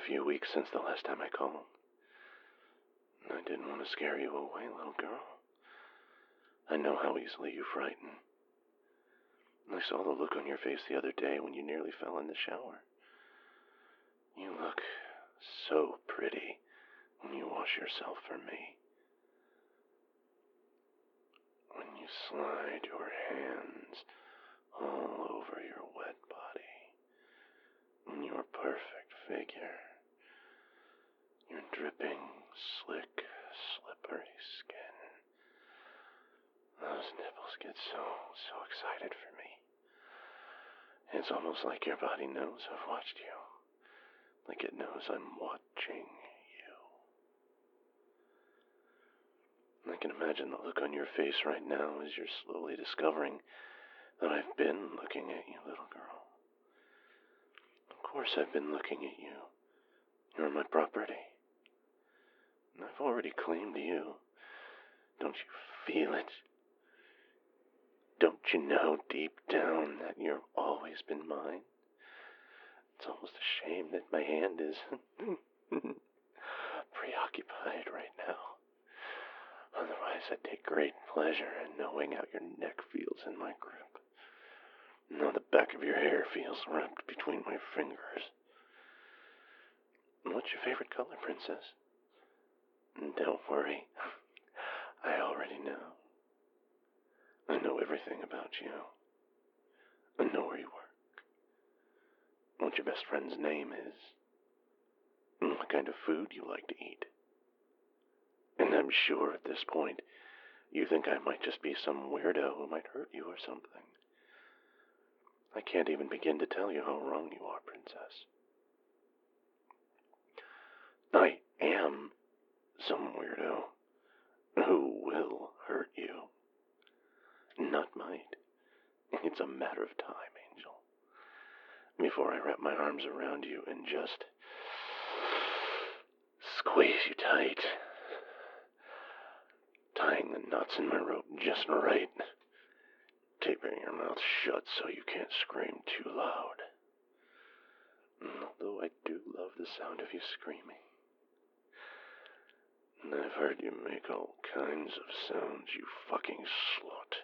few weeks since the last time I called. I didn't want to scare you away, little girl. I know how easily you frighten. I saw the look on your face the other day when you nearly fell in the shower. You look so pretty when you wash yourself for me. When you slide your hands all over your wet body, in your perfect figure, your dripping, slick, slippery skin. Those nipples get so excited for me. It's almost like your body knows I've watched you. Like it knows I'm watching you. I can imagine the look on your face right now as you're slowly discovering that I've been looking at you, little girl. Of course I've been looking at you. You're my property. And I've already claimed you. Don't you feel it? Don't you know deep down that you've always been mine? It's almost a shame that my hand is preoccupied right now. Otherwise, I'd take great pleasure in knowing how your neck feels in my grip. And how the back of your hair feels wrapped between my fingers. What's your favorite color, princess? Don't worry. I already know. I know everything about you. I know where you work. What your best friend's name is. And what kind of food you like to eat. And I'm sure at this point, you think I might just be some weirdo who might hurt you or something. I can't even begin to tell you how wrong you are, princess. I am some weirdo who will hurt you. Not might. It's a matter of time, Angel. Before I wrap my arms around you and just squeeze you tight. Tying the knots in my rope just right. Taping your mouth shut so you can't scream too loud. Although I do love the sound of you screaming. And I've heard you make all kinds of sounds, you fucking slut.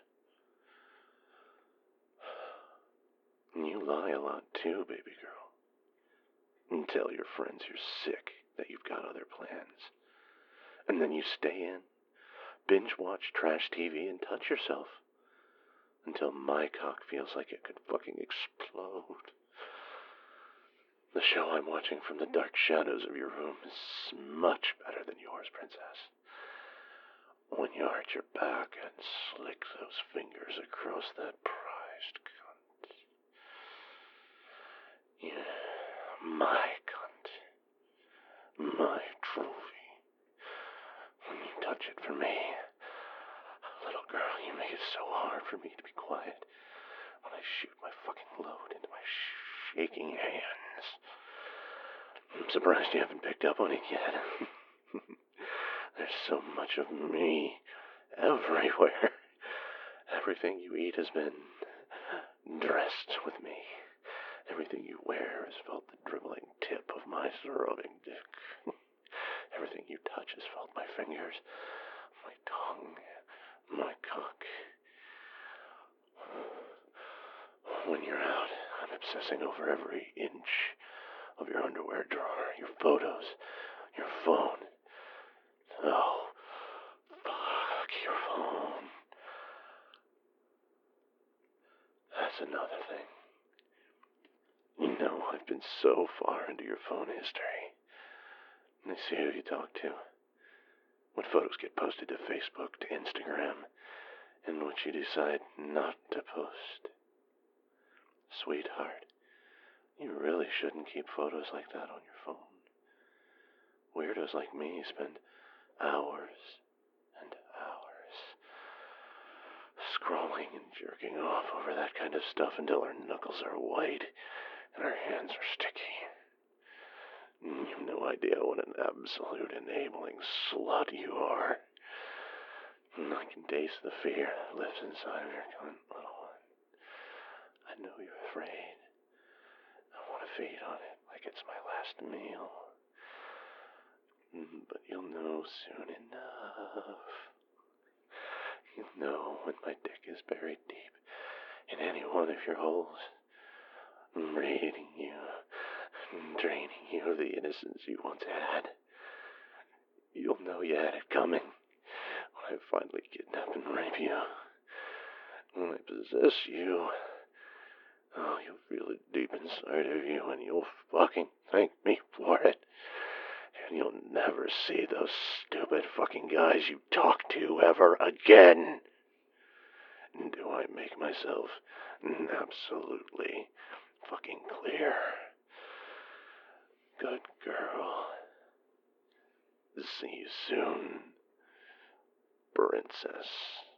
And you lie a lot too, baby girl. And tell your friends you're sick, that you've got other plans. And then you stay in, binge watch trash TV, and touch yourself. Until my cock feels like it could fucking explode. The show I'm watching from the dark shadows of your room is much better than yours, princess. When you arch your back and slick those fingers across that prized cunt. Yeah, my cunt. My trophy. When you touch it for me, little girl, you make it so hard for me to be quiet when I shoot my fucking load into my shaking hands. I'm surprised you haven't picked up on it yet. There's so much of me everywhere. Everything you eat has been dressed with me. Everything you wear has felt the dribbling tip of my throbbing dick. Everything you touch has felt my fingers, my tongue, my cock. When you're out, I'm obsessing over every inch of your underwear drawer, your photos, your phone. Oh, fuck your phone. That's another thing. You know, I've been so far into your phone history. I see who you talk to. What photos get posted to Facebook, to Instagram, and what you decide not to post. Sweetheart, you really shouldn't keep photos like that on your phone. Weirdos like me spend hours and hours scrolling and jerking off over that kind of stuff until our knuckles are white and our hands are sticky. You've no idea what an absolute enabling slut you are. I can taste the fear that lives inside of your cunt, little one. I know you're afraid. I want to feed on it like it's my last meal. But you'll know soon enough. You'll know when my dick is buried deep in any one of your holes, raiding you, draining you of the innocence you once had. You'll know you had it coming when I finally kidnap and rape you. When I possess you. Oh, you'll feel it deep inside of you, and you'll fucking thank me for it. And you'll never see those stupid fucking guys you talk to ever again. Do I make myself absolutely fucking clear? Good girl. See you soon, princess.